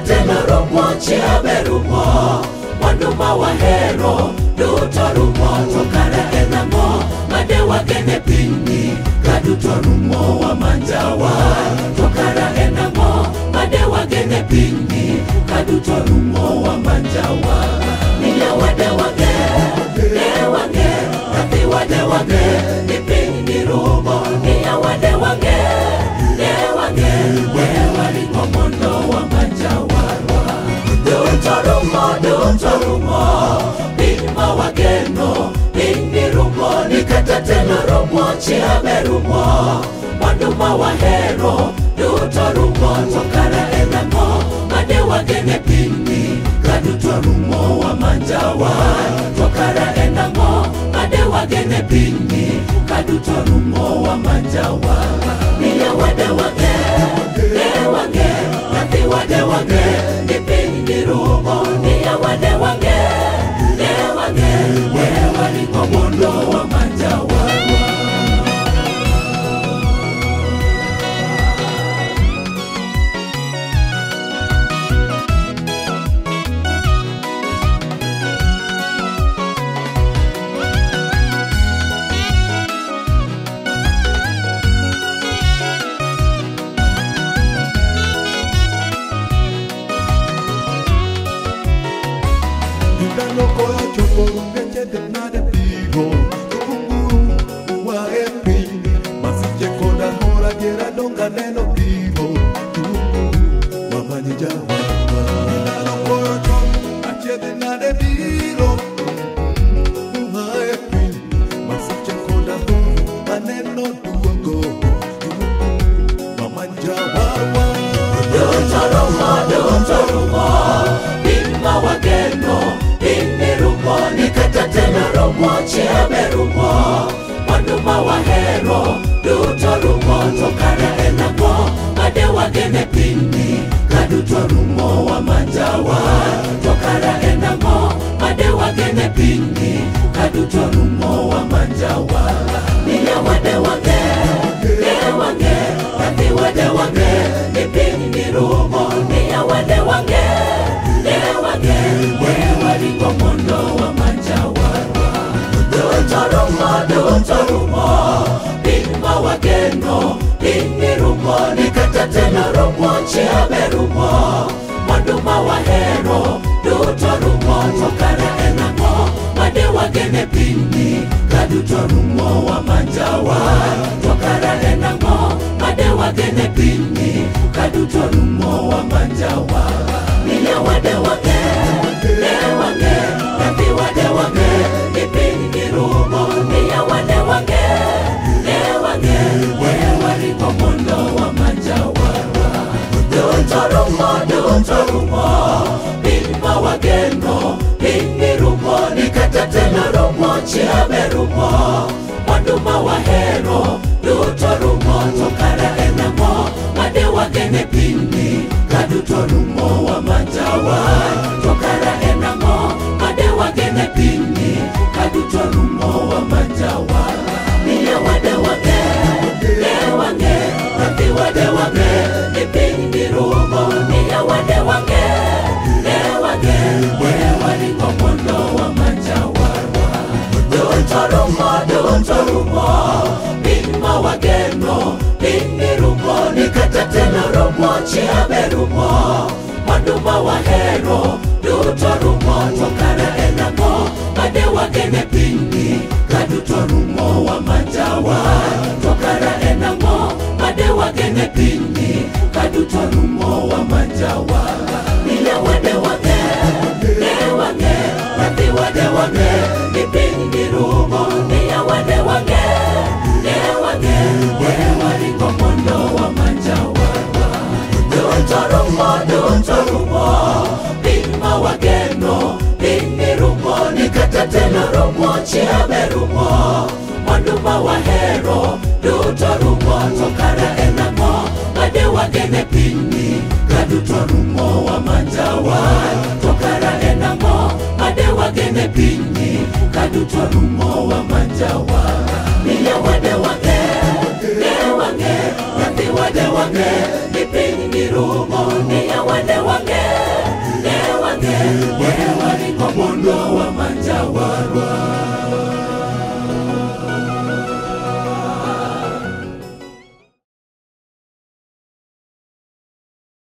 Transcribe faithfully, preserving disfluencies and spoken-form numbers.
tena romo chia berumo Wanduma wa hero Duto rumo tokara enamo Madewa gene pini Kaduto rumo wa manjawa Tokara enamo Madewa gene pini Kaduto rumo wa manjawa Niya wade wage Ne wage Rafi wade wage Nipini rumo Niya wade wage Ne wage Ne wali komondo wa manjawa Duto rumo Duto rumo Bima wageno Bini rumo Nikata tena rumo Chia berumo Wanduma wa hero Duto rumo Tokara enamo Madewa gene pini Kaduto rumo wa manjawa Tokara enamo Madewa gene pini Kaduto rumo wa manjawa Niya wade wage Ne wage Rafi wade wage Nipini rumo Niya wade wage Ne wage Ne wali komondo wa manjawa Chia berumo Wanduma wa hero Duto rumo Tokara enamo Madewa gene pini Kaduto rumo wa manjawa Tokara enamo Madewa gene pini Kaduto rumo wa manjawa Niya wade wage Ne wage Rafi wade wage Nipini ni rumo Niya wade wage Ne wage Ne wali komondo wa manjawa Duto rumo, duto rumo Bima wageno Bini rumo Nikata tena rumo Chia berumo Wanduma wa hero Duto rumo Tokara enamo Madewa gene pini Kaduto rumo wa manjawa Tokara enamo Madewa gene pini Kaduto rumo wa manjawa Niya wade wage Ne wage Rafi wade wage Nipini rumo Niya wade wage Ne wage Ne wali komondo wa manjawa Duto rumo Duto rumo Bima wageno Bini rumo Nikata tena rumo Chia berumo Wanduma wa hero Duto rumo Tokara enamo Madewa gene pini Kaduto rumo wa manjawa Tokara enamo Madewa gene pini Kaduto rumo wa manjawa Niya wade wage Ne wage Rafi wade wage Nipini rumo Niya wade wage Ne wage Ne wali komondo wa manjawa Duto rumo Duto rumo Bima wageno Bini rumo Nikata tena rumo Chia berumo Wanduma wa hero Duto rumo Tokara enamo Madewa gene pini Kaduto rumo wa manjawa Tokara enamo Madewa gene pini Kaduto rumo wa manjawa Niya wade wage Ne wage Rafi wade wage Nipini rumo Niya wade wage Ne wage Ne wali komondo wa manjawa Duto rumo Duto rumo Bima wageno Bini rumo Nikata tena rumo Chia berumo Wanduma wa hero Duto rumo Tokara enamo Madewa gene pini Kaduto rumo wa manjawa Tokara enamo Madewa gene pini Kaduto rumo wa manjawa Niya wade wage Ne wage Rafi wade wage Nipini rumo Niya wade wage yeah.